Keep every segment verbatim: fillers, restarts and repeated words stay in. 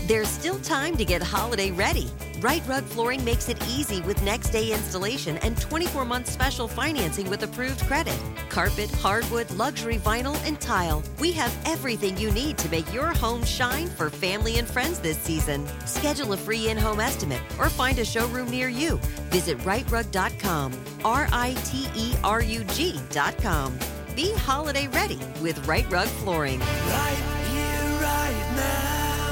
There's still time to get holiday ready. Right Rug Flooring makes it easy with next day installation and twenty-four month special financing with approved credit. Carpet, hardwood, luxury vinyl, and tile. We have everything you need to make your home shine for family and friends this season. Schedule a free in-home estimate or find a showroom near you. Visit right rug dot com. R I T E R U G dot com. Be holiday ready with Right Rug Flooring. Right here, right now.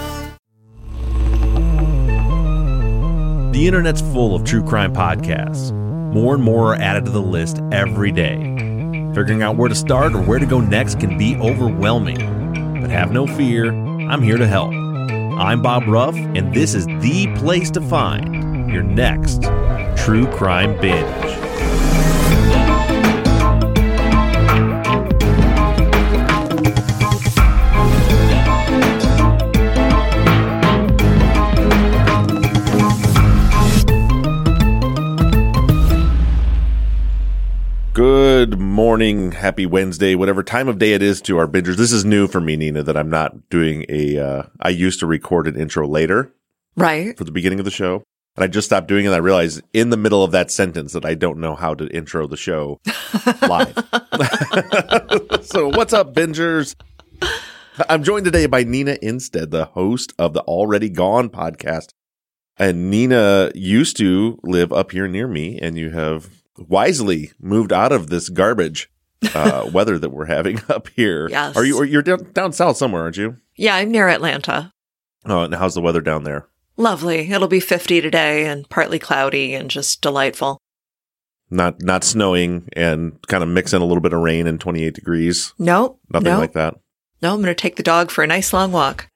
The internet's full of true crime podcasts. More and more are added to the list every day. Figuring out where to start or where to go next can be overwhelming. But have no fear, I'm here to help. I'm Bob Ruff, and this is the place to find your next true crime binge. Good morning, happy Wednesday, whatever time of day it is to our bingers. This is new for me, Nina, that I'm not doing a, uh, I used to record an intro later. Right. For the beginning of the show. And I just stopped doing it. I realized in the middle of that sentence that I don't know how to intro the show live. So what's up, bingers? I'm joined today by Nina Instead, the host of the Already Gone podcast. And Nina used to live up here near me, and you have wisely moved out of this garbage uh, weather that we're having up here. Yes. Are you? Or you're down, down south somewhere, aren't you? Yeah, I'm near Atlanta. Oh, and how's the weather down there? Lovely. It'll be fifty today and partly cloudy and just delightful. Not not snowing and kind of mixing a little bit of rain and twenty-eight degrees. Nope. Nothing nope. like that. No, I'm going to take the dog for a nice long walk.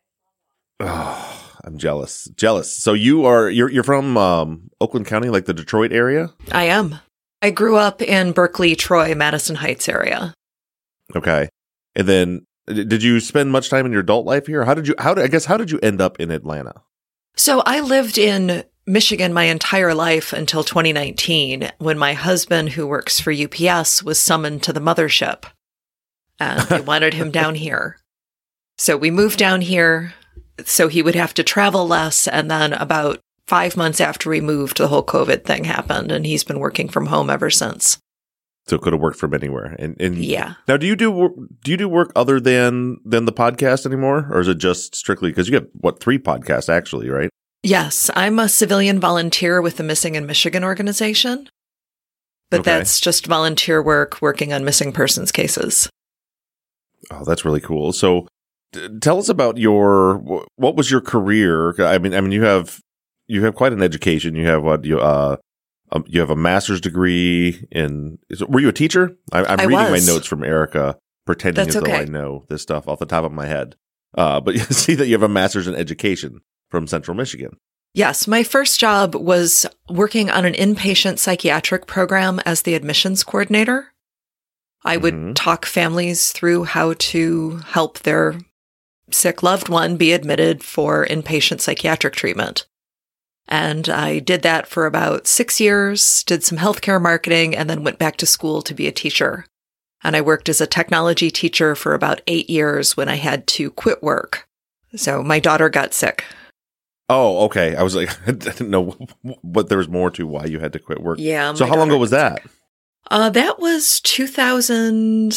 Oh, I'm jealous. Jealous. So you are you're you're from um, Oakland County, like the Detroit area? I am. I grew up in Berkeley, Troy, Madison Heights area. Okay. And then did you spend much time in your adult life here? How did you how did, I guess how did you end up in Atlanta? So I lived in Michigan my entire life until twenty nineteen, when my husband, who works for U P S, was summoned to the mothership. And they wanted him down here. So we moved down here so he would have to travel less. And then about five months after we moved, the whole COVID thing happened, and he's been working from home ever since. So it could have worked from anywhere. And, and yeah. Now, do you do wor- do you do work other than than the podcast anymore, or is it just strictly because you have what three podcasts actually, right? Yes, I'm a civilian volunteer with the Missing in Michigan organization, but okay. That's just volunteer work working on missing persons cases. Oh, that's really cool. So, t- tell us about your what was your career? I mean, I mean, you have. You have quite an education. You have what you uh, um, you have a master's degree in. Is, were you a teacher? I, I'm I reading was. my notes from Erica, pretending That's as okay. though I know this stuff off the top of my head. Uh, but you see that you have a master's in education from Central Michigan. Yes, my first job was working on an inpatient psychiatric program as the admissions coordinator. I would Mm-hmm. talk families through how to help their sick loved one be admitted for inpatient psychiatric treatment. And I did that for about six years, did some healthcare marketing, and then went back to school to be a teacher. And I worked as a technology teacher for about eight years when I had to quit work. So my daughter got sick. Oh, okay. I was like, I didn't know what there was more to why you had to quit work. Yeah. So my how long daughter ago was got that? sick. Uh, that was two thousand,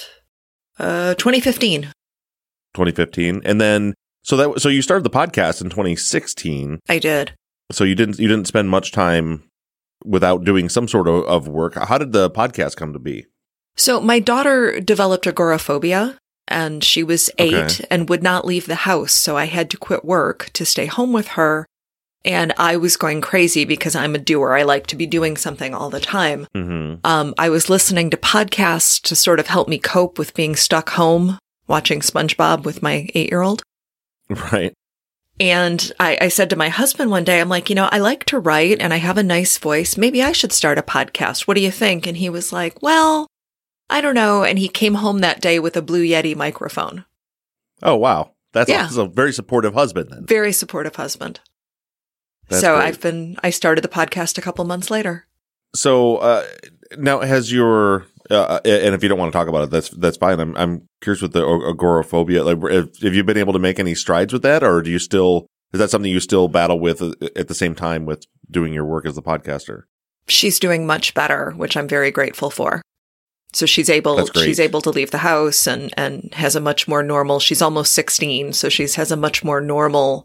uh, twenty fifteen. twenty fifteen, and then so that so you started the podcast in twenty sixteen. I did. So you didn't you didn't spend much time without doing some sort of, of work. How did the podcast come to be? So my daughter developed agoraphobia, and she was eight Okay. and would not leave the house. So I had to quit work to stay home with her. And I was going crazy because I'm a doer. I like to be doing something all the time. Mm-hmm. Um, I was listening to podcasts to sort of help me cope with being stuck home, watching SpongeBob with my eight-year-old. Right. And I, I said to my husband one day, I'm like, you know, I like to write and I have a nice voice. Maybe I should start a podcast. What do you think? And he was like, well, I don't know. And he came home that day with a Blue Yeti microphone. Oh, wow. That's, Yeah. a, that's a very supportive husband then. Very supportive husband. That's so great. I've been, I started the podcast a couple months later. So uh, now has your, uh, and if you don't want to talk about it, that's that's fine. I'm I'm curious with the agoraphobia. Like, have, have you been able to make any strides with that, or do you still, Is that something you still battle with at the same time with doing your work as the podcaster? She's doing much better, which I'm very grateful for. So she's able she's able to leave the house and, and has a much more normal, she's almost sixteen, so she has a much more normal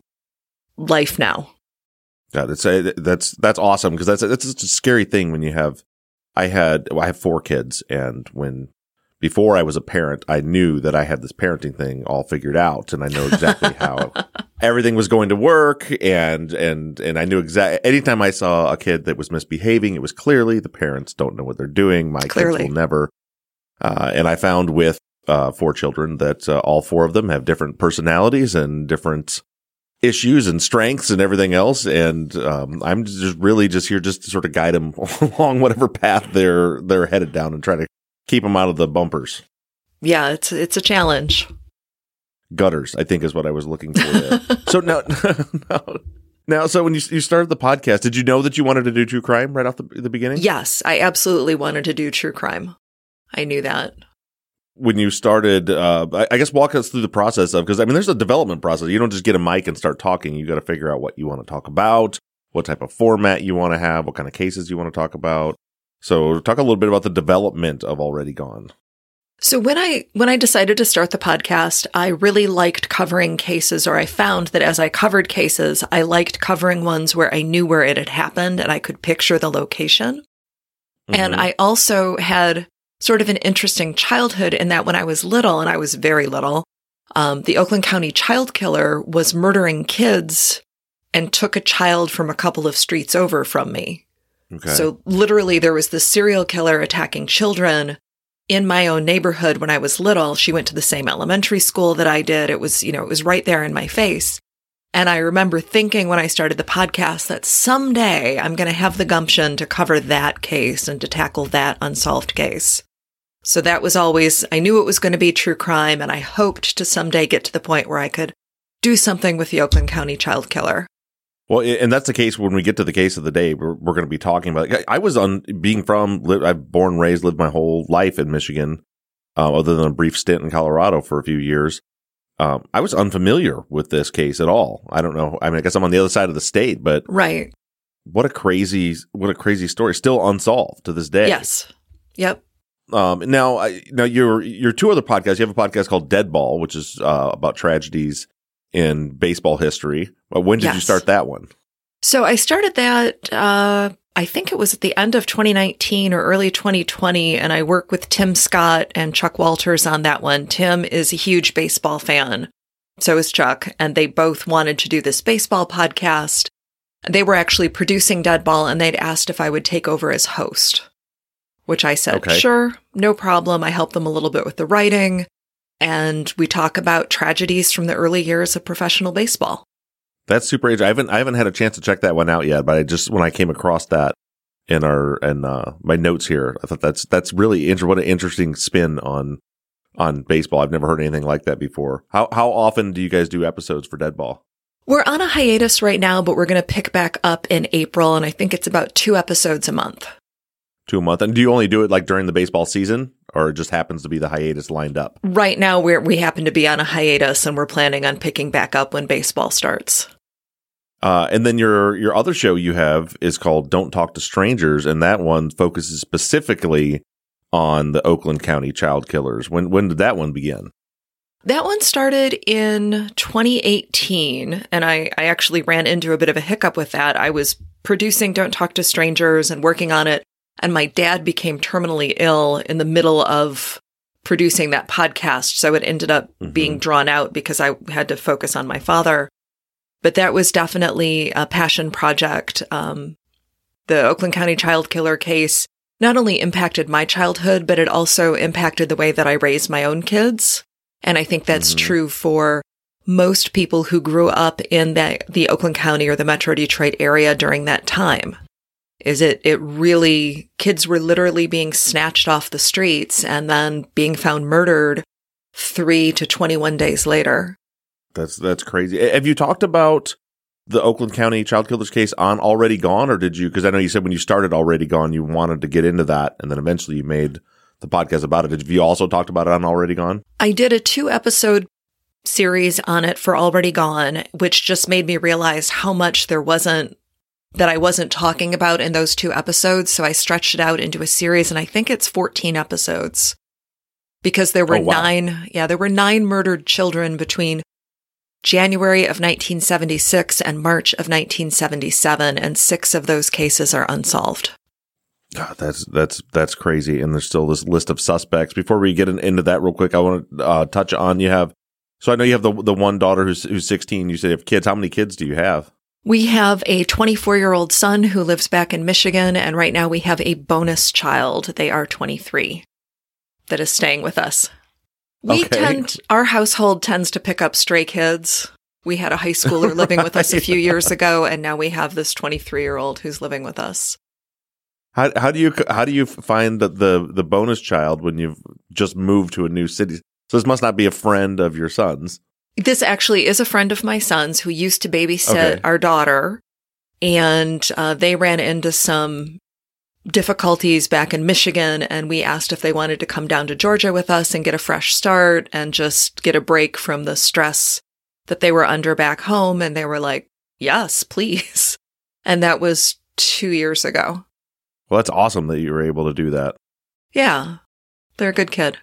life now. Yeah, that's that's that's awesome, because that's that's a scary thing when you have I had well, I have four kids, and when before I was a parent, I knew that I had this parenting thing all figured out, and I know exactly how everything was going to work, and and and I knew exactly. Anytime I saw a kid that was misbehaving, it was clearly the parents don't know what they're doing. My clearly. kids will never. Uh, and I found with uh, four children that uh, all four of them have different personalities and different issues and strengths and everything else. And um, I'm just really just here just to sort of guide them along whatever path they're they're headed down and try to keep them out of the bumpers. Yeah, it's it's a challenge. Gutters, I think, is what I was looking for there. So now, now, now, so when you you started the podcast, did you know that you wanted to do true crime right off the, the beginning? Yes, I absolutely wanted to do true crime. I knew that. When you started, uh, I, I guess walk us through the process of, because I mean, there's a development process. You don't just get a mic and start talking. You got to figure out what you want to talk about, what type of format you want to have, what kind of cases you want to talk about. So talk a little bit about the development of Already Gone. So when I when I decided to start the podcast, I really liked covering cases, or I found that as I covered cases, I liked covering ones where I knew where it had happened and I could picture the location. Mm-hmm. And I also had sort of an interesting childhood in that when I was little, and I was very little, um, the Oakland County child killer was murdering kids and took a child from a couple of streets over from me. Okay. So literally there was this serial killer attacking children in my own neighborhood when I was little. She went to the same elementary school that I did. It was, you know, it was right there in my face. And I remember thinking when I started the podcast that someday I'm going to have the gumption to cover that case and to tackle that unsolved case. So that was always, I knew it was going to be true crime, and I hoped to someday get to the point where I could do something with the Oakland County child killer. Well, and that's the case when we get to the case of the day. We're, we're going to be talking about. I was on being from. I've born, raised, lived my whole life in Michigan, uh, other than a brief stint in Colorado for a few years. Um, I was unfamiliar with this case at all. I don't know. I mean, I guess I'm on the other side of the state, but right. What a crazy, what a crazy story. Still unsolved to this day. Yes. Yep. Um, now, I, now your your two other podcasts. You have a podcast called Dead Ball, which is uh, about tragedies in baseball history. Well, when did yes. you start that one? So I started that, uh, I think it was at the end of twenty nineteen or early twenty twenty, and I work with Tim Scott and Chuck Walters on that one. Tim is a huge baseball fan. So is Chuck, and they both wanted to do this baseball podcast. They were actually producing Dead Ball, and they'd asked if I would take over as host, which I said, okay. Sure, no problem. I help them a little bit with the writing, and we talk about tragedies from the early years of professional baseball. That's super interesting. I haven't I haven't had a chance to check that one out yet, but I just when I came across that in our in uh, my notes here, I thought that's that's really interesting. What an interesting spin on on baseball. I've never heard anything like that before. How how often do you guys do episodes for Dead Ball? We're on a hiatus right now, but we're going to pick back up in April, and I think it's about two episodes a month. Two a month. And do you only do it like during the baseball season, or it just happens to be the hiatus lined up? Right now, we're, we happen to be on a hiatus, and we're planning on picking back up when baseball starts. Uh, and then your your other show you have is called Don't Talk to Strangers, and that one focuses specifically on the Oakland County child killers. When when did that one begin? That one started in twenty eighteen, and I, I actually ran into a bit of a hiccup with that. I was producing Don't Talk to Strangers and working on it, and my dad became terminally ill in the middle of producing that podcast, so it ended up mm-hmm. being drawn out because I had to focus on my father. But that was definitely a passion project. Um, the Oakland County child killer case not only impacted my childhood, but it also impacted the way that I raised my own kids. And I think that's mm-hmm. true for most people who grew up in the, the Oakland County or the Metro Detroit area during that time. Is it, it really, kids were literally being snatched off the streets and then being found murdered three to twenty-one days later. That's that's crazy. Have you talked about the Oakland County child killers case on Already Gone, or did you? Because I know you said when you started Already Gone, you wanted to get into that, and then eventually you made the podcast about it. Did you also talked about it on Already Gone? I did a two episode series on it for Already Gone, which just made me realize how much there wasn't that I wasn't talking about in those two episodes. So I stretched it out into a series, and I think it's fourteen episodes because there were Oh, wow. nine. Yeah, there were nine murdered children between January of nineteen seventy-six and March of nineteen seventy-seven, and six of those cases are unsolved. God, that's that's that's crazy. And there's still this list of suspects. Before we get in, into that real quick, I want to uh, touch on you have. So I know you have the the one daughter who's who's sixteen. You say you have kids. How many kids do you have? We have a twenty-four-year-old son who lives back in Michigan, and right now we have a bonus child. They are twenty-three that is staying with us. We Okay. tend, our household tends to pick up stray kids. We had a high schooler living with us a few years ago, and now we have this twenty-three-year-old who's living with us. How how do you how do you find the the, the bonus child when you've just moved to a new city? So this must not be a friend of your son's. This actually is a friend of my son's who used to babysit Okay. our daughter, and uh, they ran into some difficulties back in Michigan, and we asked if they wanted to come down to Georgia with us and get a fresh start and just get a break from the stress that they were under back home, and they were like, yes, please. And that was two years ago. Well, that's awesome that you were able to do that. Yeah, they're a good kid.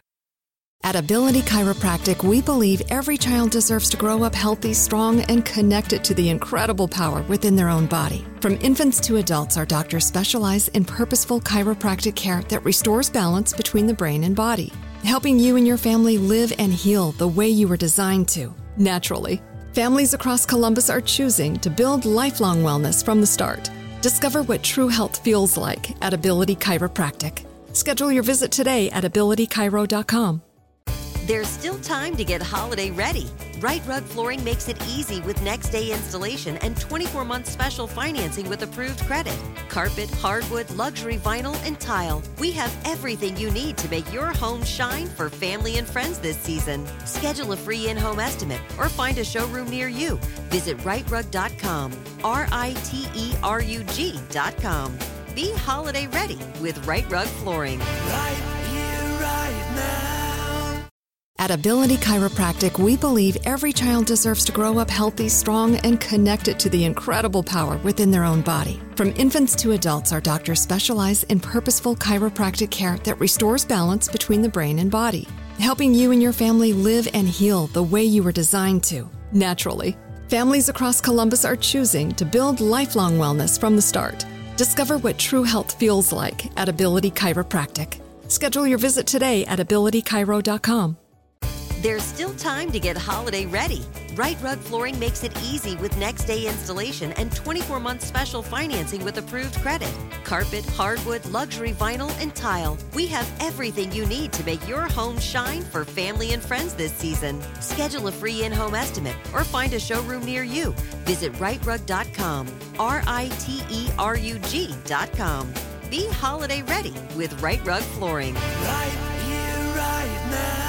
At Ability Chiropractic, we believe every child deserves to grow up healthy, strong, and connected to the incredible power within their own body. From infants to adults, our doctors specialize in purposeful chiropractic care that restores balance between the brain and body, helping you and your family live and heal the way you were designed to, naturally. Families across Columbus are choosing to build lifelong wellness from the start. Discover what true health feels like at Ability Chiropractic. Schedule your visit today at ability chiro dot com. There's still time to get holiday ready. Right Rug Flooring makes it easy with next day installation and twenty-four month special financing with approved credit. Carpet, hardwood, luxury vinyl, and tile. We have everything you need to make your home shine for family and friends this season. Schedule a free in-home estimate or find a showroom near you. Visit right rug dot com, R I T E R U G dot com. Be holiday ready with Right Rug Flooring. Right here, right now. At Ability Chiropractic, we believe every child deserves to grow up healthy, strong, and connected to the incredible power within their own body. From infants to adults, our doctors specialize in purposeful chiropractic care that restores balance between the brain and body, helping you and your family live and heal the way you were designed to, naturally. Families across Columbus are choosing to build lifelong wellness from the start. Discover what true health feels like at Ability Chiropractic. Schedule your visit today at ability chiro dot com. There's still time to get holiday ready. Right Rug Flooring makes it easy with next day installation and twenty-four month special financing with approved credit. Carpet, hardwood, luxury vinyl, and tile. We have everything you need to make your home shine for family and friends this season. Schedule a free in-home estimate or find a showroom near you. Visit right rug dot com, R I T E R U G dot com. Be holiday ready with Right Rug Flooring. Right here, right now.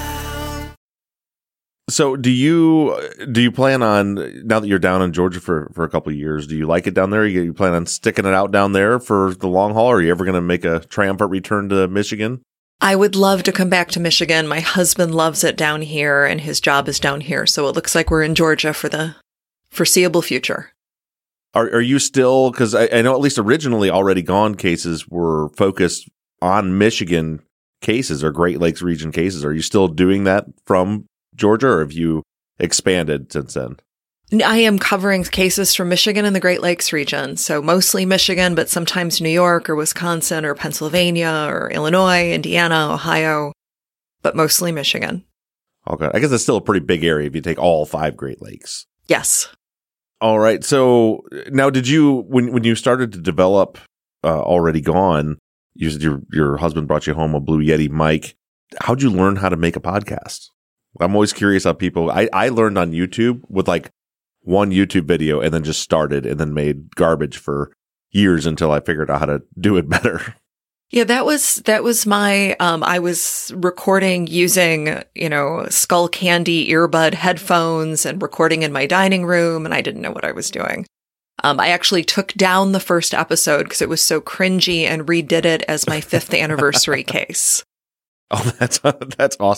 So do you do you plan on, now that you're down in Georgia for, for a couple of years, do you like it down there? You, you plan on sticking it out down there for the long haul? Or are you ever going to make a triumphant return to Michigan? I would love to come back to Michigan. My husband loves it down here, and his job is down here. So it looks like we're in Georgia for the foreseeable future. Are are you still, because I, I know at least originally Already Gone cases were focused on Michigan cases or Great Lakes region cases. Are you still doing that from Georgia, or have you expanded since then? I am covering cases from Michigan and the Great Lakes region. So mostly Michigan, but sometimes New York or Wisconsin or Pennsylvania or Illinois, Indiana, Ohio, but mostly Michigan. Okay. I guess it's still a pretty big area if you take all five Great Lakes. Yes. All right. So now, did you, when when you started to develop uh, Already Gone, you said your your husband brought you home a Blue Yeti mic. How'd you learn how to make a podcast? I'm always curious how people, I, I learned on YouTube with like one YouTube video and then just started and then made garbage for years until I figured out how to do it better. Yeah, that was, that was my, um, I was recording using, you know, Skull Candy earbud headphones and recording in my dining room, and I didn't know what I was doing. Um, I actually took down the first episode because it was so cringy and redid it as my fifth anniversary case. Oh, that's, that's awesome.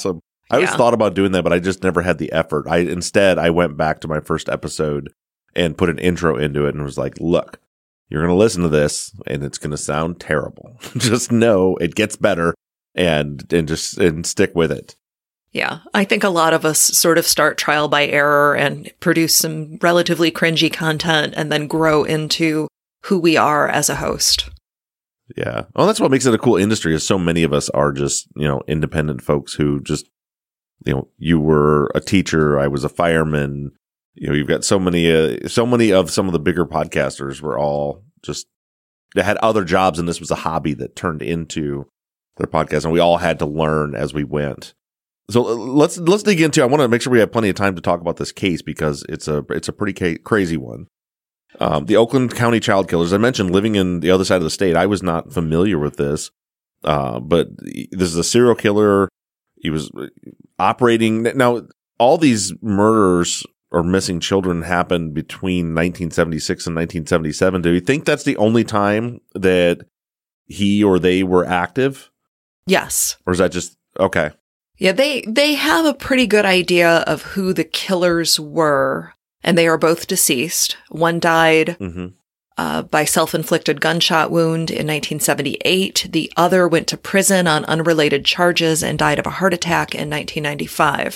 I always Yeah. thought about doing that, but I just never had the effort. I instead I went back to my first episode and put an intro into it and was like, look, you're going to listen to this and it's going to sound terrible. Just know it gets better and and just and stick with it. Yeah, I think a lot of us sort of start trial by error and produce some relatively cringy content and then grow into who we are as a host. Yeah. Well, that's what makes it a cool industry is so many of us are just, you know, independent folks who just, you know, you were a teacher, I was a fireman. You know, you've got so many, uh, so many of some of the bigger podcasters were all just, they had other jobs and this was a hobby that turned into their podcast and we all had to learn as we went. So uh, let's let's dig into. I want to make sure we have plenty of time to talk about this case because it's a it's a pretty ca- crazy one. Um, the Oakland County child killers. I mentioned living in the other side of the state. I was not familiar with this, uh, but this is a serial killer. He was operating. Now, all these murders or missing children happened between nineteen seventy-six and nineteen seventy-seven. Do you think that's the only time that he or they were active? Yes. Or is that just okay? Yeah, they, they have a pretty good idea of who the killers were, and they are both deceased. One died Mm-hmm. uh, by self-inflicted gunshot wound in nineteen seventy-eight. The other went to prison on unrelated charges and died of a heart attack in nineteen ninety-five.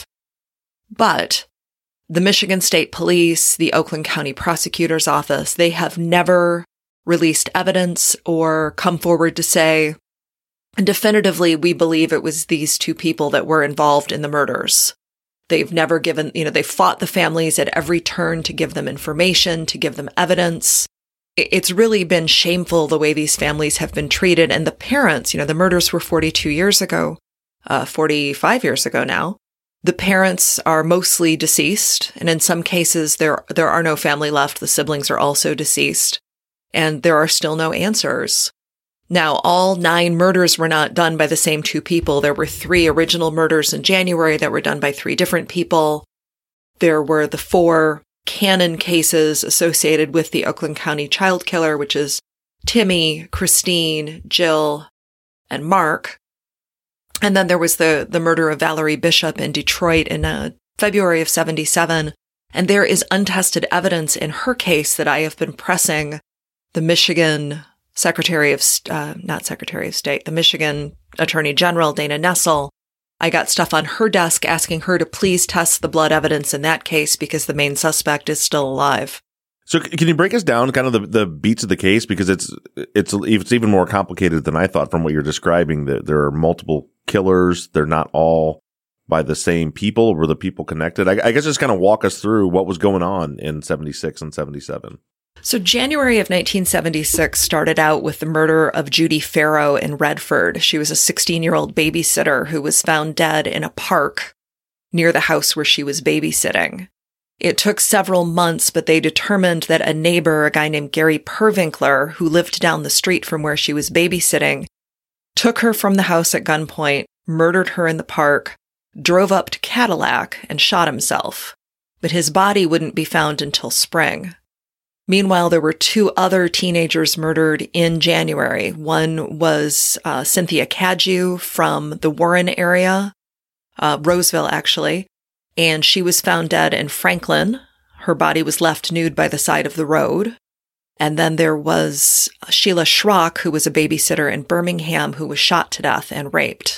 But the Michigan State Police, the Oakland County Prosecutor's Office, they have never released evidence or come forward to say, definitively, we believe it was these two people that were involved in the murders. They've never given, you know, they fought the families at every turn to give them information, to give them evidence. It's really been shameful the way these families have been treated. And the parents, you know, the murders were forty-two years ago, uh, forty-five years ago now. The parents are mostly deceased. And in some cases, there, there are no family left. The siblings are also deceased. And there are still no answers. Now, all nine murders were not done by the same two people. There were three original murders in January that were done by three different people. There were the four canon cases associated with the Oakland County child killer, which is Timmy, Christine, Jill, and Mark. And then there was the, the murder of Valerie Bishop in Detroit in uh, February of seventy-seven. And there is untested evidence in her case that I have been pressing the Michigan Secretary of, uh, not Secretary of State, the Michigan Attorney General, Dana Nessel. I got stuff on her desk asking her to please test the blood evidence in that case because the main suspect is still alive. So can you break us down kind of the, the beats of the case? Because it's, it's, it's even more complicated than I thought from what you're describing, that there are multiple killers. They're not all by the same people. Were the people connected? I, I guess just kind of walk us through what was going on in seventy-six and seventy-seven. So January of nineteen seventy-six started out with the murder of Judy Farrow in Redford. She was a sixteen-year-old babysitter who was found dead in a park near the house where she was babysitting. It took several months, but they determined that a neighbor, a guy named Gary Pervinkler, who lived down the street from where she was babysitting, took her from the house at gunpoint, murdered her in the park, drove up to Cadillac, and shot himself. But his body wouldn't be found until spring. Meanwhile, there were two other teenagers murdered in January. One was uh, Cynthia Cadieux from the Warren area, uh, Roseville, actually, and she was found dead in Franklin. Her body was left nude by the side of the road. And then there was Sheila Schrock, who was a babysitter in Birmingham, who was shot to death and raped.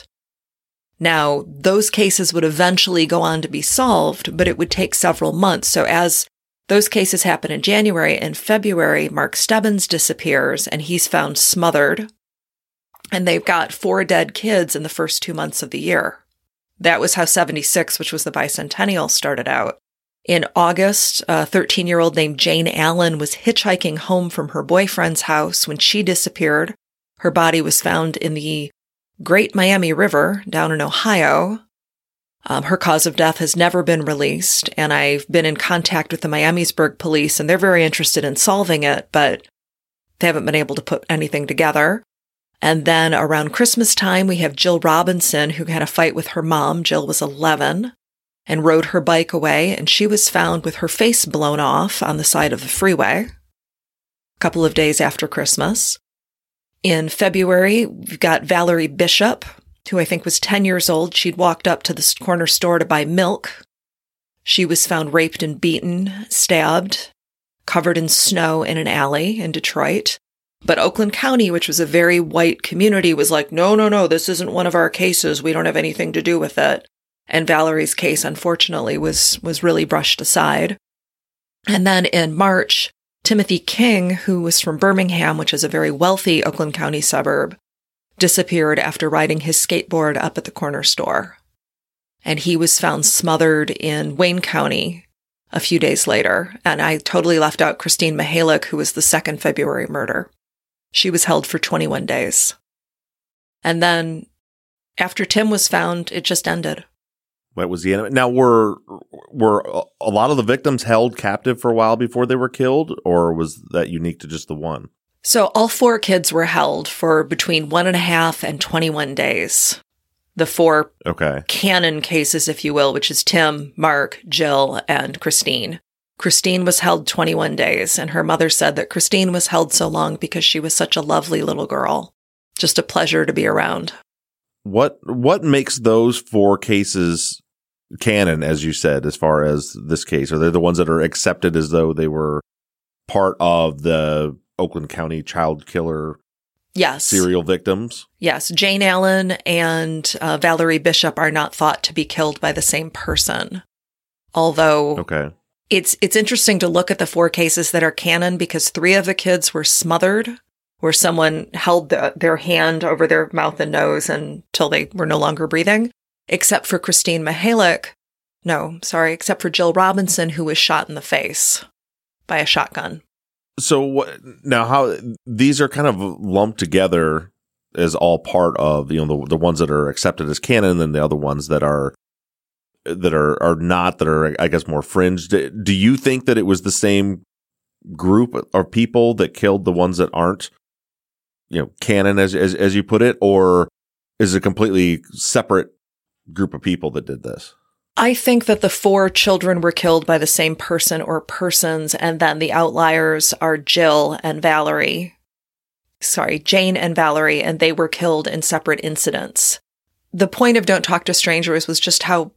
Now, those cases would eventually go on to be solved, but it would take several months. So as those cases happen in January and February, Mark Stebbins disappears and he's found smothered. And they've got four dead kids in the first two months of the year. That was how seventy-six, which was the bicentennial, started out. In August, a thirteen-year-old named Jane Allen was hitchhiking home from her boyfriend's house when she disappeared. Her body was found in the Great Miami River down in Ohio. Um, her cause of death has never been released, and I've been in contact with the Miamisburg police, and they're very interested in solving it, but they haven't been able to put anything together. And then around Christmas time, we have Jill Robinson, who had a fight with her mom. Jill was eleven, and rode her bike away, and she was found with her face blown off on the side of the freeway a couple of days after Christmas. In February, we've got Valerie Bishop. who I think was ten years old. She'd walked up to the corner store to buy milk. She was found raped and beaten, stabbed, covered in snow in an alley in Detroit. But Oakland County, which was a very white community, was like, no, no, no, this isn't one of our cases. We don't have anything to do with it. And Valerie's case, unfortunately, was, was really brushed aside. And then in March, Timothy King, who was from Birmingham, which is a very wealthy Oakland County suburb, disappeared after riding his skateboard up at the corner store. And he was found smothered in Wayne County a few days later. And I totally left out Christine Mihalich, who was the second February murder. She was held for twenty-one days. And then after Tim was found, it just ended. What was the end? Now, were were a lot of the victims held captive for a while before they were killed, or was that unique to just the one? So all four kids were held for between one and a half and twenty-one days. The four okay. canon cases, if you will, which is Tim, Mark, Jill, and Christine. Christine was held twenty-one days, and her mother said that Christine was held so long because she was such a lovely little girl. Just a pleasure to be around. What what makes those four cases canon, as you said, as far as this case? Are they the ones that are accepted as though they were part of the Oakland County child killer yes. serial victims? Yes. Jane Allen and uh, Valerie Bishop are not thought to be killed by the same person. Although okay. it's it's interesting to look at the four cases that are canon because three of the kids were smothered, where someone held the, their hand over their mouth and nose until they were no longer breathing. Except for Christine Mihalich, no, sorry, except for Jill Robinson, who was shot in the face by a shotgun. So what, now how, these are kind of lumped together as all part of, you know, the, the ones that are accepted as canon and the other ones that are, that are, are not, that are, I guess, more fringe. Do, do you think that it was the same group of people that killed the ones that aren't, you know, canon as, as, as you put it, or is it a completely separate group of people that did this? I think that the four children were killed by the same person or persons, and then the outliers are Jill and Valerie. Sorry, Jane and Valerie, and they were killed in separate incidents. The point of Don't Talk to Strangers was just how,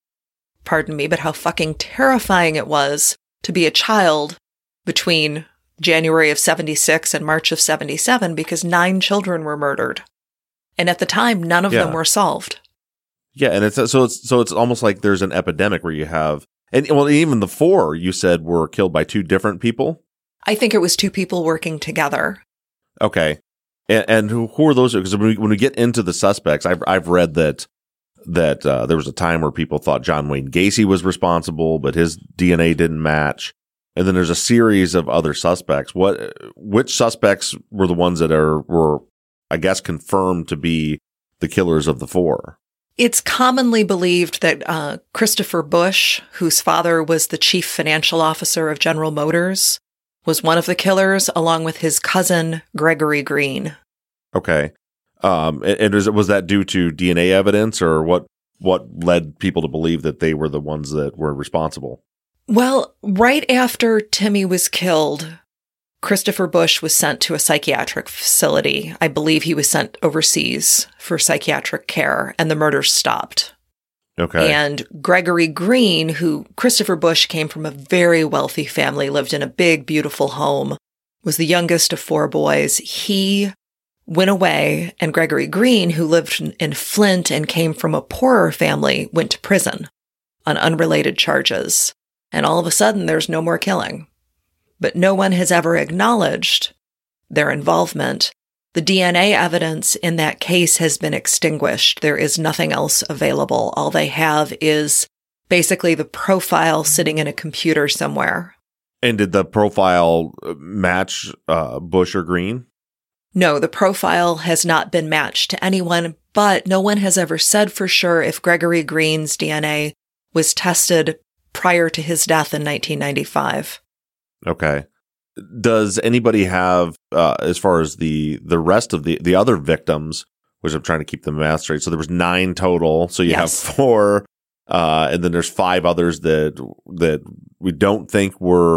pardon me, but how fucking terrifying it was to be a child between January of seventy-six and March of seventy-seven because nine children were murdered. And at the time, none of yeah. them were solved. Yeah, and it's so it's so it's almost like there's an epidemic where you have, and well, even the four you said were killed by two different people. I think it was two people working together. Okay, and, and who, who are those? Because when we, when we get into the suspects, I've I've read that that uh, there was a time where people thought John Wayne Gacy was responsible, but his D N A didn't match. And then there's a series of other suspects. What which suspects were the ones that are were, I guess, confirmed to be the killers of the four? It's commonly believed that uh, Christopher Bush, whose father was the chief financial officer of General Motors, was one of the killers, along with his cousin, Gregory Green. Okay. Um, and and is, was that due to D N A evidence, or what, what led people to believe that they were the ones that were responsible? Well, right after Timmy was killed, Christopher Bush was sent to a psychiatric facility. I believe he was sent overseas for psychiatric care, and the murders stopped. Okay. And Gregory Green, who Christopher Bush came from a very wealthy family, lived in a big, beautiful home, was the youngest of four boys. He went away, and Gregory Green, who lived in Flint and came from a poorer family, went to prison on unrelated charges. And all of a sudden, there's no more killing. But no one has ever acknowledged their involvement. The D N A evidence in that case has been extinguished. There is nothing else available. All they have is basically the profile sitting in a computer somewhere. And did the profile match uh, Bush or Green? No, the profile has not been matched to anyone, but no one has ever said for sure if Gregory Green's D N A was tested prior to his death in nineteen ninety-five. Okay. Does anybody have, uh, as far as the, the rest of the, the other victims, which I'm trying to keep the math straight. So there was nine total. So you yes. have four, uh, and then there's five others that, that we don't think were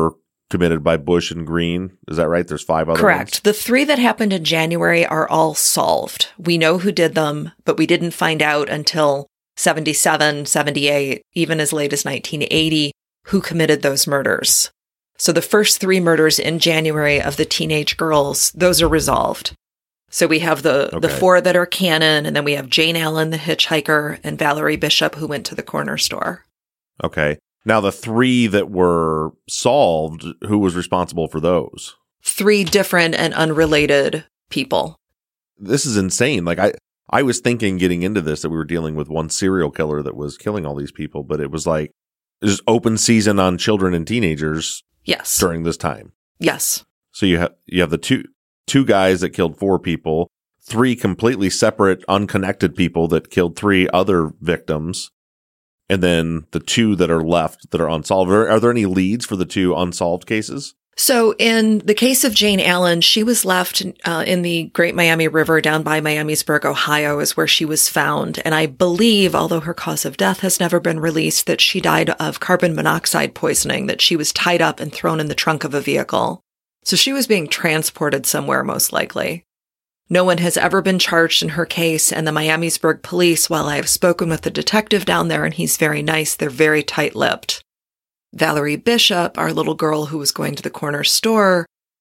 committed by Bush and Green. Is that right? There's five other Correct. ones? The three that happened in January are all solved. We know who did them, but we didn't find out until seventy-seven, seventy-eight, even as late as nineteen eighty, who committed those murders. So the first three murders in January of the teenage girls, those are resolved. So we have the, Okay. the four that are canon, and then we have Jane Allen, the hitchhiker, and Valerie Bishop, who went to the corner store. Okay. Now, the three that were solved, who was responsible for those? Three different and unrelated people. This is insane. Like, I, I was thinking getting into this that we were dealing with one serial killer that was killing all these people, but it was like, there's open season on children and teenagers Yes. during this time. Yes. So you have you have the two two guys that killed four people, three completely separate, unconnected people that killed three other victims, and then the two that are left that are unsolved. Are, are there any leads for the two unsolved cases? So in the case of Jane Allen, she was left uh, in the Great Miami River down by Miamisburg, Ohio, is where she was found. And I believe, although her cause of death has never been released, that she died of carbon monoxide poisoning, that she was tied up and thrown in the trunk of a vehicle. So she was being transported somewhere, most likely. No one has ever been charged in her case, and the Miamisburg police, while I have spoken with the detective down there and he's very nice, they're very tight-lipped. Valerie Bishop, our little girl who was going to the corner store,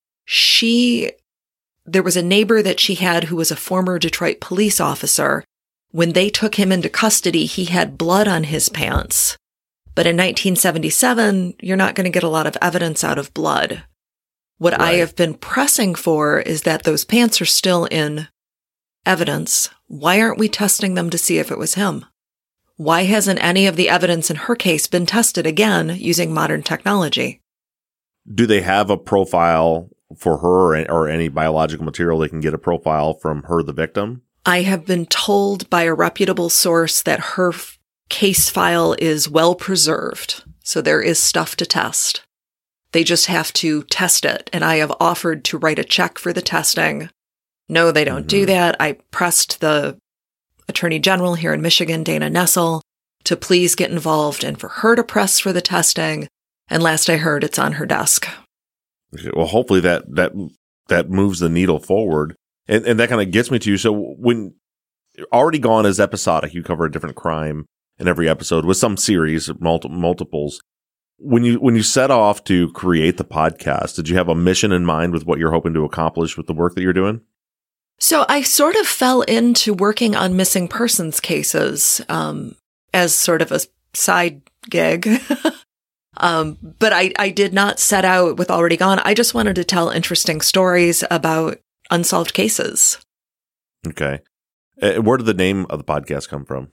she, there was a neighbor that she had who was a former Detroit police officer. When they took him into custody, he had blood on his pants. But in nineteen seventy-seven, you're not going to get a lot of evidence out of blood. What I Right. have been pressing for is that those pants are still in evidence. Why aren't we testing them to see if it was him? Why hasn't any of the evidence in her case been tested again using modern technology? Do they have a profile for her or, or any biological material they can get a profile from her, the victim? I have been told by a reputable source that her f- case file is well preserved, so there is stuff to test. They just have to test it, and I have offered to write a check for the testing. No, they don't do that. I pressed the Attorney General here in Michigan, Dana Nessel, to please get involved and for her to press for the testing. And last I heard, it's on her desk. Okay, well, hopefully that that that moves the needle forward, and and that kind of gets me to you. So when Already Gone is episodic, you cover a different crime in every episode with some series, multi- multiples. When you when you set off to create the podcast, did you have a mission in mind with what you're hoping to accomplish with the work that you're doing? So I sort of fell into working on missing persons cases um, as sort of a side gig. um, but I, I did not set out with Already Gone. I just wanted to tell interesting stories about unsolved cases. Okay. Uh, where did the name of the podcast come from?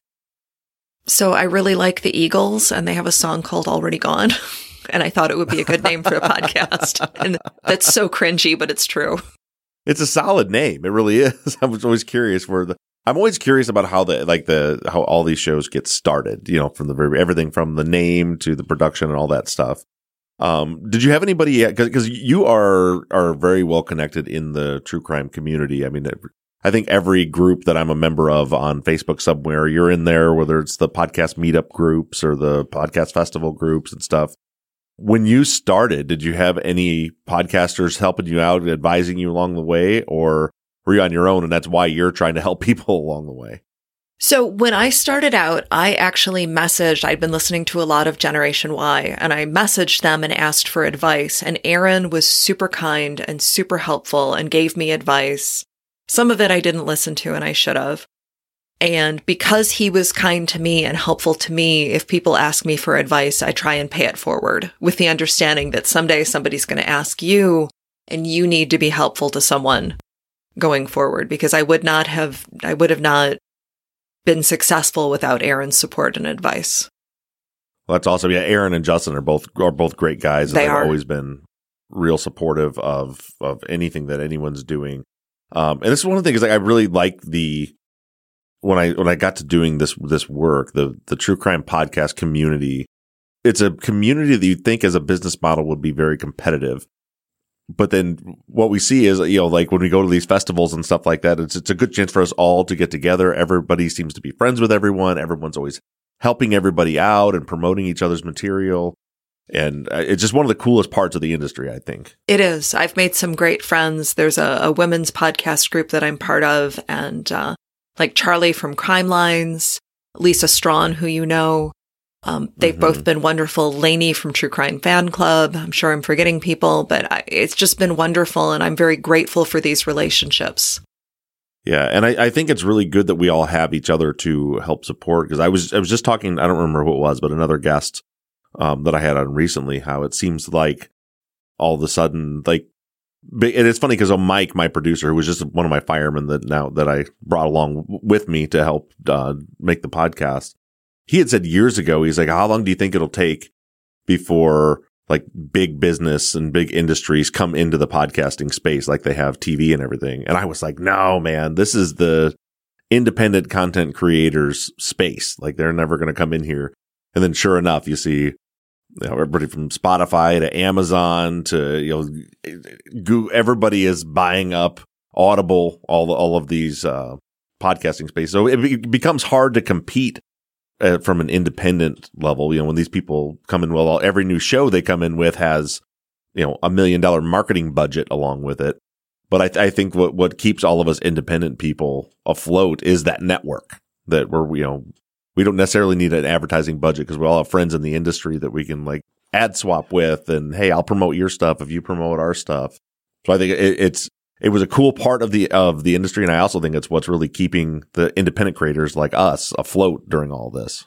So I really like the Eagles, and they have a song called Already Gone. And I thought it would be a good name for a podcast. And that's so cringy, but it's true. It's a solid name. It really is. I was always curious where the, I'm always curious about how the, like the, how all these shows get started, you know, from the very, everything from the name to the production and all that stuff. Um, did you have anybody yet? Cause, cause you are, are very well connected in the true crime community. I mean, I think every group that I'm a member of on Facebook somewhere, you're in there, whether it's the podcast meetup groups or the podcast festival groups and stuff. When you started, did you have any podcasters helping you out, advising you along the way, or were you on your own and that's why you're trying to help people along the way? So when I started out, I actually messaged, I'd been listening to a lot of Generation Y, and I messaged them and asked for advice. And Aaron was super kind and super helpful and gave me advice. Some of it I didn't listen to and I should have. And because he was kind to me and helpful to me, if people ask me for advice, I try and pay it forward with the understanding that someday somebody's going to ask you and you need to be helpful to someone going forward, because I would not have, I would have not been successful without Aaron's support and advice. Well, that's awesome. Yeah, Aaron and Justin are both are both great guys. And They they've are. always been real supportive of of anything that anyone's doing. Um, and this is one of the things, like, I really like the when I when I got to doing this this work, the the true crime podcast community. It's a community that you'd think as a business model would be very competitive. But then what we see is, you know, like when we go to these festivals and stuff like that, it's it's a good chance for us all to get together. Everybody seems to be friends with everyone. Everyone's always helping everybody out and promoting each other's material. And it's just one of the coolest parts of the industry, I think. It is. I've made some great friends. There's a, a women's podcast group that I'm part of, and uh, like Charlie from Crime Lines, Lisa Strawn, who you know. Um, they've mm-hmm. both been wonderful. Lainey from True Crime Fan Club. I'm sure I'm forgetting people, but I, it's just been wonderful, and I'm very grateful for these relationships. Yeah, and I, I think it's really good that we all have each other to help support, because I was I was just talking, I don't remember who it was, but another guest um, that I had on recently, how it seems like all of a sudden, like, and it's funny because Mike, my producer, who was just one of my firemen that now that I brought along with me to help uh, make the podcast, he had said years ago, he's like, how long do you think it'll take before like big business and big industries come into the podcasting space like they have T V and everything? And I was like, no, man, this is the independent content creators space. Like, they're never going to come in here. And then sure enough, you see, you know, everybody from Spotify to Amazon to, you know, everybody is buying up Audible, all, all of these uh, podcasting spaces. So it, it becomes hard to compete uh, from an independent level. You know, when these people come in, well, every new show they come in with has, you know, a million dollar marketing budget along with it. But I, th- I think what, what keeps all of us independent people afloat is that network that we're, you know, we don't necessarily need an advertising budget because we all have friends in the industry that we can like ad swap with, and hey, I'll promote your stuff if you promote our stuff. So I think it, it's it was a cool part of the of the industry, and I also think it's what's really keeping the independent creators like us afloat during all this.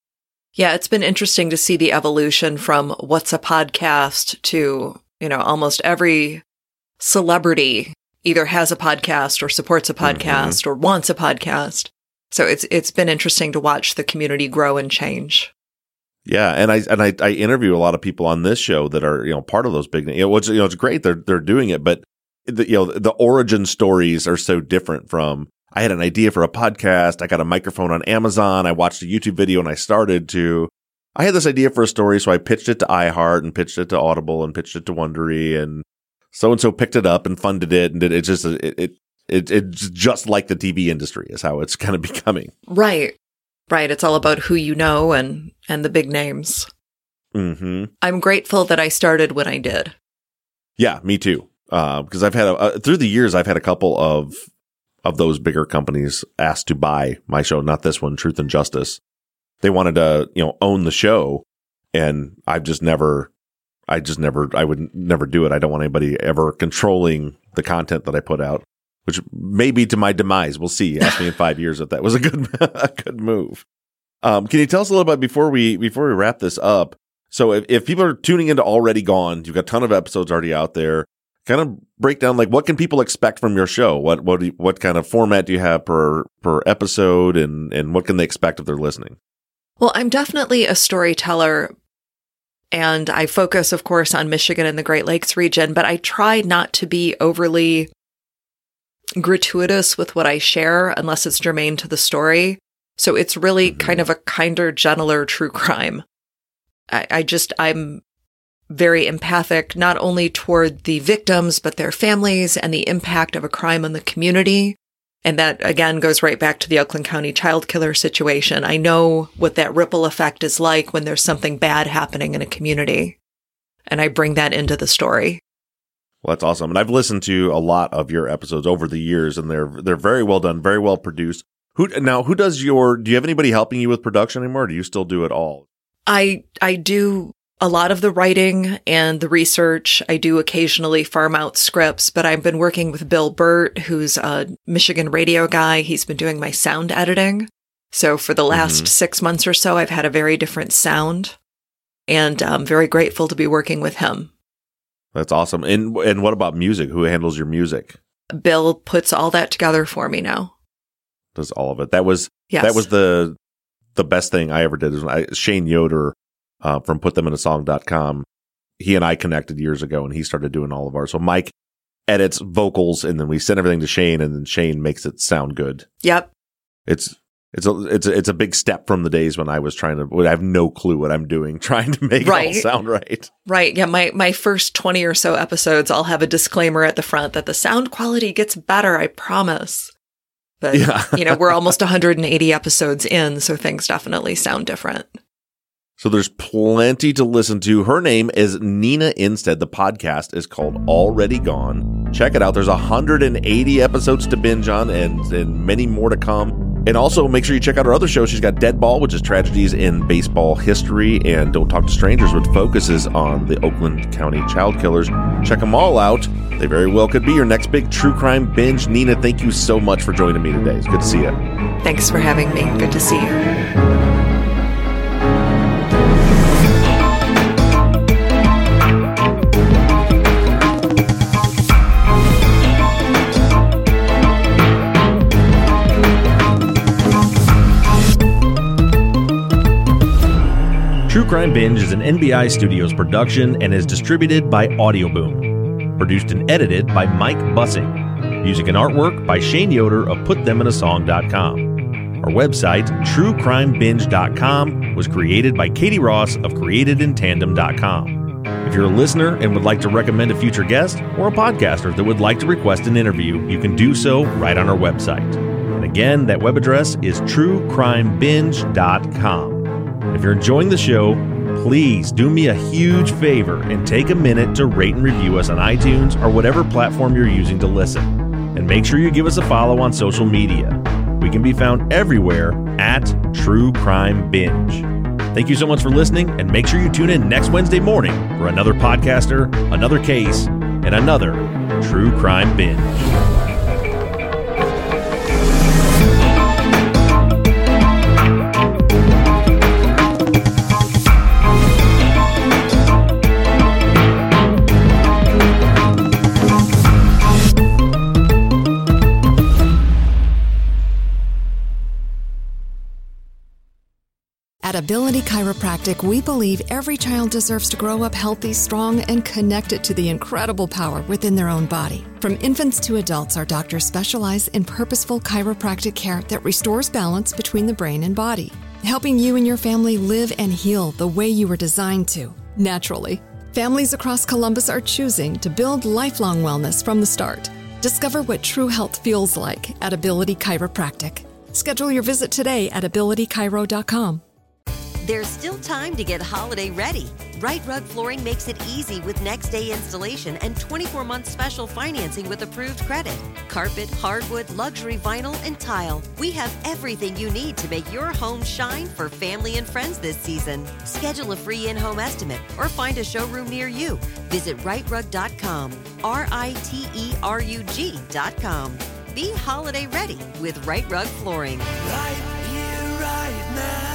Yeah, it's been interesting to see the evolution from what's a podcast to, you know, almost every celebrity either has a podcast or supports a podcast mm-hmm. or wants a podcast. So it's it's been interesting to watch the community grow and change. Yeah, and I and I, I interview a lot of people on this show that are, you know, part of those big, you know, it's, you know, it's great they're they're doing it, but the, you know, the origin stories are so different. From I had an idea for a podcast, I got a microphone on Amazon, I watched a YouTube video, and I started to I had this idea for a story, so I pitched it to iHeart and pitched it to Audible and pitched it to Wondery, and so and so picked it up and funded it, and it, it just it. it It, it's just like the T V industry is how it's kind of becoming. Right. Right. It's all about who you know and, and the big names. Mm-hmm. I'm grateful that I started when I did. Yeah, me too. Uh, because I've had, a, uh, through the years, I've had a couple of, of those bigger companies asked to buy my show, not this one, Truth and Justice. They wanted to, you know, own the show, and I've just never, I just never, I would never do it. I don't want anybody ever controlling the content that I put out. Which may be to my demise. We'll see. Ask me in five years if that was a good a good move. Um, can you tell us a little bit before we before we wrap this up? So if, if people are tuning into Already Gone, you've got a ton of episodes already out there. Kind of break down, like, what can people expect from your show? What what do you, what kind of format do you have per per episode, and and what can they expect if they're listening? Well, I'm definitely a storyteller, and I focus, of course, on Michigan and the Great Lakes region. But I try not to be overly gratuitous with what I share unless it's germane to the story. So it's really mm-hmm. kind of a kinder, gentler true crime. I, I just, I'm very empathic, not only toward the victims, but their families and the impact of a crime on the community. And that, again, goes right back to the Oakland County child killer situation. I know what that ripple effect is like when there's something bad happening in a community. And I bring that into the story. Well, that's awesome. And I've listened to a lot of your episodes over the years, and they're they're very well done, very well produced. Who now, who does your, do you have anybody helping you with production anymore, or do you still do it all? I I do a lot of the writing and the research. I do occasionally farm out scripts, but I've been working with Bill Burt, who's a Michigan radio guy. He's been doing my sound editing. So for the last mm-hmm. six months or so, I've had a very different sound, and I'm very grateful to be working with him. That's awesome. And and what about music? Who handles your music? Bill puts all that together for me now. Does all of it. That was yes. that was the the best thing I ever did. Is when I, Shane Yoder uh, from put them in a song dot com, he and I connected years ago, and he started doing all of ours. So Mike edits vocals, and then we send everything to Shane, and then Shane makes it sound good. Yep. It's It's a it's a, it's a big step from the days when I was trying to. I have no clue what I'm doing, trying to make right. it all sound right. Right. Yeah. My my first twenty or so episodes, I'll have a disclaimer at the front that the sound quality gets better. I promise. But yeah. you know, we're almost one hundred eighty episodes in, so things definitely sound different. So there's plenty to listen to. Her name is Nina Instead. The podcast is called Already Gone. Check it out. There's one hundred eighty episodes to binge on and, and many more to come. And also make sure you check out her other show. She's got Dead Ball, which is tragedies in baseball history, and Don't Talk to Strangers, which focuses on the Oakland County child killers. Check them all out. They very well could be your next big true crime binge. Nina, thank you so much for joining me today. It's good to see you. Thanks for having me. Good to see you. True Crime Binge is an N B I Studios production and is distributed by Audioboom. Produced and edited by Mike Bussing. Music and artwork by Shane Yoder of put them in a song dot com. Our website, true crime binge dot com, was created by Katie Ross of created in tandem dot com. If you're a listener and would like to recommend a future guest or a podcaster that would like to request an interview, you can do so right on our website. And again, that web address is true crime binge dot com. If you're enjoying the show, please do me a huge favor and take a minute to rate and review us on iTunes or whatever platform you're using to listen. And make sure you give us a follow on social media. We can be found everywhere at True Crime Binge. Thank you so much for listening, and make sure you tune in next Wednesday morning for another podcaster, another case, and another True Crime Binge. At Ability Chiropractic, we believe every child deserves to grow up healthy, strong, and connected to the incredible power within their own body. From infants to adults, our doctors specialize in purposeful chiropractic care that restores balance between the brain and body, helping you and your family live and heal the way you were designed to, naturally. Families across Columbus are choosing to build lifelong wellness from the start. Discover what true health feels like at Ability Chiropractic. Schedule your visit today at ability chiro dot com. There's still time to get holiday ready. Right Rug Flooring makes it easy with next day installation and twenty-four month special financing with approved credit. Carpet, hardwood, luxury vinyl, and tile. We have everything you need to make your home shine for family and friends this season. Schedule a free in-home estimate or find a showroom near you. Visit right rug dot com, R I T E R U G dot com. Be holiday ready with Right Rug Flooring. Right here, right now.